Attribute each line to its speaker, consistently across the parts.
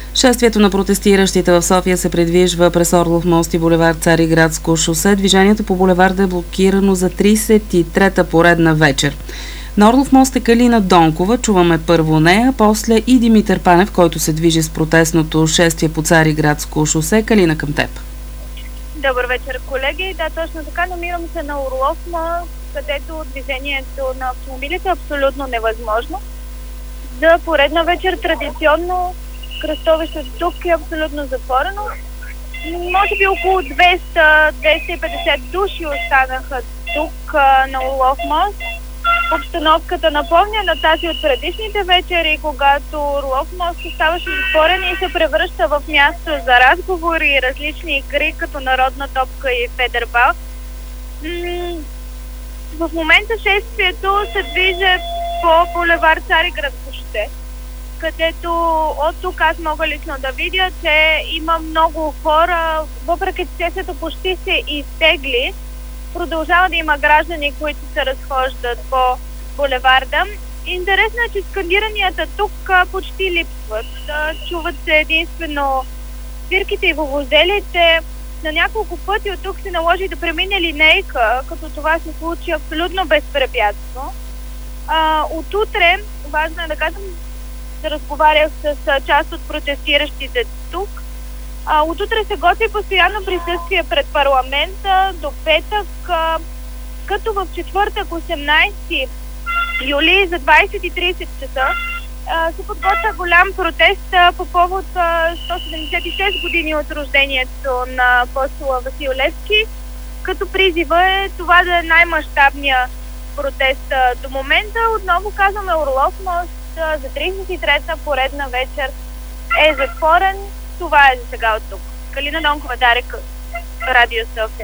Speaker 1: Шествието на протестиращите в София се придвижва през Орлов мост и булевард Цариградско шосе. Движението по булеварда е блокирано за 33-та поредна вечер. На Орлов мост е Калина Донкова, чуваме първо нея, после и Димитър Панев, който се движи с протестното шествие по Цариградско шосе. Калина, към теб.
Speaker 2: Добър вечер, колеги. Да, точно така, намирам се на Орлов мост, където движението на автомобилите е абсолютно невъзможно. За поредна вечер традиционно кръстовището тук е абсолютно затворено. Може би около 200-250 души останаха тук на Орлов мост. Обстановката напомня на тази от предишните вечери, когато Орлов мост оставаше затворен и се превръща в място за разговори и различни игри, като народна топка и федербал. В момента шествието се движи по булевард Цариградско шосе, където от тук аз мога лично да видя, че има много хора, въпреки че шествието почти се изтегли, продължава да има граждани, които се разхождат по булеварда. Интересно е, че скандиранията тук почти липсват. Чуват се единствено свирките и вувузелите. На няколко пъти от тук се наложи да премине линейка, като това се случи абсолютно безпрепятствено. От утре, важно е да кажем, да разговарях с част от протестиращите тук. От утре се готви постоянно присъствие пред парламента до петък, като в четвъртък, 18 юли за 20:30 часа се подготвя голям протест по повод 176 години от рождението на апостола Васил Левски, като призива е това да е най-мащабният протест до момента. Отново казваме, Орлов мост за 33-та поредна вечер е затворен. Това е за сега от тук. Калина Донкова, Дарик, Радио София.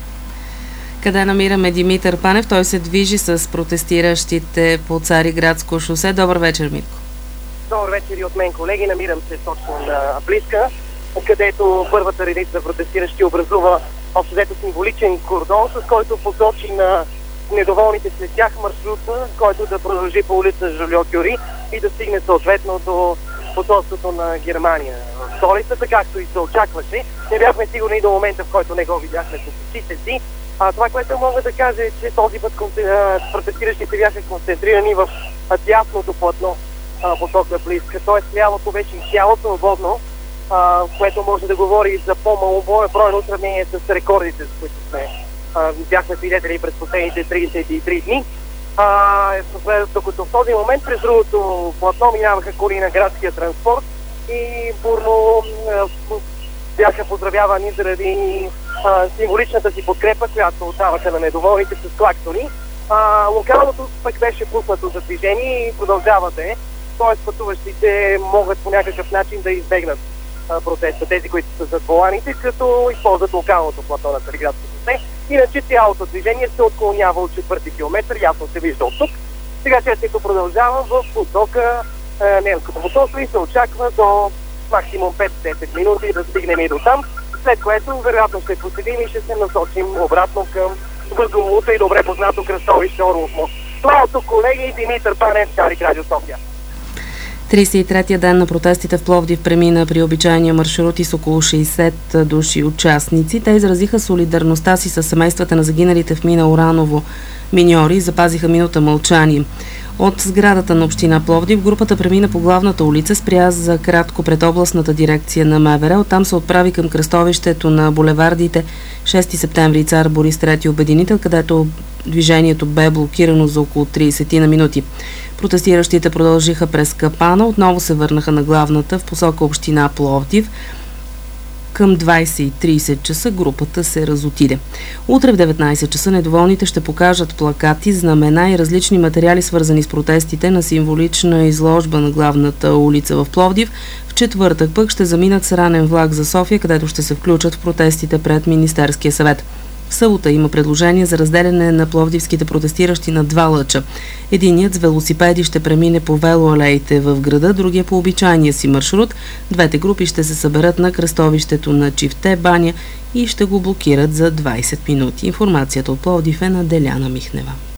Speaker 1: Къде намираме Димитър Панев? Той се движи с протестиращите по Цариградско шосе. Добър вечер, Митко.
Speaker 3: Добър вечер и от мен, колеги. Намирам се точно на Близка, където първата редица протестиращи образува общо символичен кордон, с който посочи на недоволните след тях маршрута, който да продължи по улица Жолио Кюри и да стигне съответно до посолството на Германия в столицата, както и се очакваше. Не бяхме сигурни до момента, в който не го видяхме с очите си. Това, което мога да кажа е, че този път протестиращите бяха концентрирани в тясното платно посока Близка. Т.е. лявото беше изцяло свободно, което може да говори за по-малоброен сравнение с рекордите, за които бяхме свидетели през последните 33 дни. Докато в този момент през другото платно минаваха коли на градския транспорт и бурно бяха поздравявани заради символичната си подкрепа, която отдаваха на недоволните с клаксони. Локалното пък беше пуснато за движение и продължава да е. Т.е. пътуващите могат по някакъв начин да избегнат протеста, тези, които са зад воланите, като използват локалното платно на Цариградско шосе. Иначе цялото движение се отклонява от 4-ти километър, ясно се вижда от тук. Сега шествието продължава в посока немското посолство и се очаква до максимум 5-10 минути да стигнем и до там, след което вероятно ще поседим и ще се насочим обратно към възглавното и добре познато кръстовище Орлов мост. Това от тук, колеги, Димитър Панев, Дарик, Радио София.
Speaker 1: 33-я ден на протестите в Пловдив премина при обичайния маршрут и с около 60 души участници. Те изразиха солидарността си с семействата на загиналите в мина Ураново миньори и запазиха минута мълчание. От сградата на община Пловдив групата премина по главната улица, спря за кратко пред областната дирекция на МВР. Оттам се отправи към кръстовището на булевардите 6 септември и Цар Борис III Обединител, където движението бе блокирано за около 30 на минути. Протестиращите продължиха през Капана, отново се върнаха на главната в посока община Пловдив. Към 20:30 часа групата се разотиде. Утре в 19 часа недоволните ще покажат плакати, знамена и различни материали, свързани с протестите, на символична изложба на главната улица в Пловдив. В четвъртък пък ще заминат с ранен влак за София, където ще се включат в протестите пред Министерския съвет. В събота има предложение за разделяне на пловдивските протестиращи на два лъча. Единият с велосипеди ще премине по велоалеите в града, другия по обичайния си маршрут. Двете групи ще се съберат на кръстовището на Чифте баня и ще го блокират за 20 минути. Информацията от Пловдив е на Деляна Михнева.